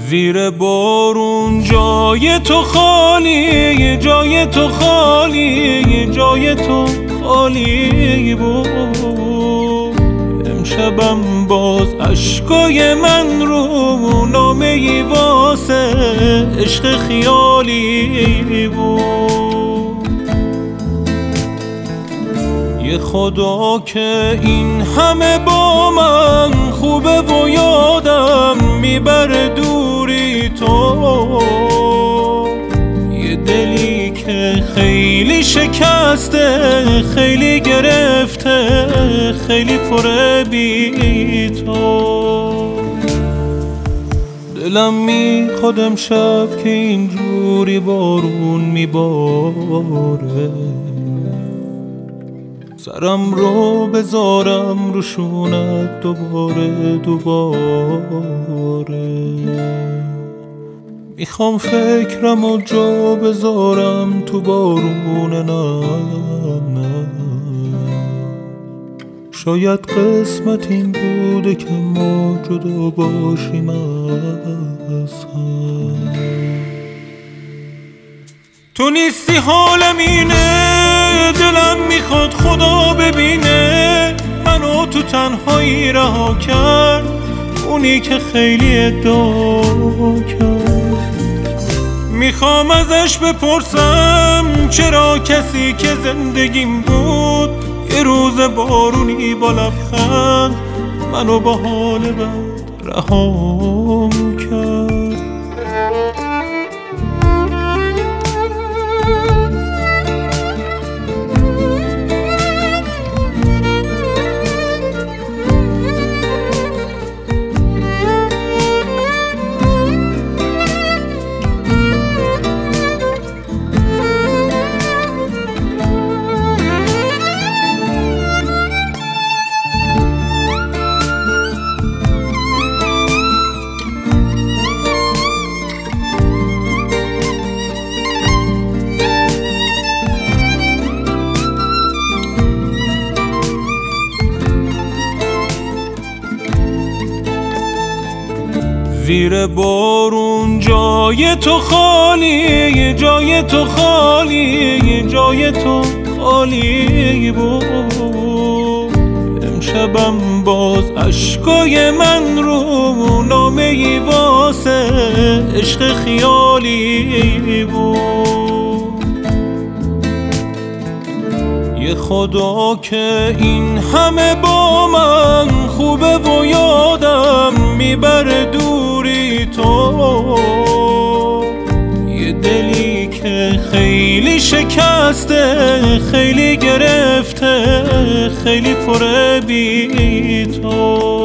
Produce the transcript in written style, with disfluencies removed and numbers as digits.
زیر بارون جای تو خالی، جای تو خالی، جای تو خالی بود. امشبم باز اشکای من رو نامه ای واسه عشق خیالی بود. یه خدا که این همه با من خوبه و یادم میبره دوری تو. یه دلی که خیلی شکسته، خیلی گرفته، خیلی پره بی تو. دلم میخواد امشب که اینجوری بارون میباره، سرم رو بذارم رو شونت دوباره دوباره. میخوام فکرم و جا بذارم تو بارون نه. شاید قسمت این بوده که ما جدا باشیم از هم. تو نیستی حالم اینه، دلم میخواد خدا ببینه منو تو تنهایی رها کرد، اونی که خیلی ادعا کرد. میخوام ازش بپرسم چرا کسی که زندگیم بود یه روز بارونی با لبخند منو با حال بد رهام کرد. زیر بارون جای تو خالی، جای تو خالی، جای تو خالی بود. امشبم باز اشکای من رو نامه ای واسه عشق خیالی بود. یه خدا که این همه با من خوبه و یادم میبره دوری تو. یه دلی که خیلی شکسته، خیلی گرفته، خیلی پره بی تو.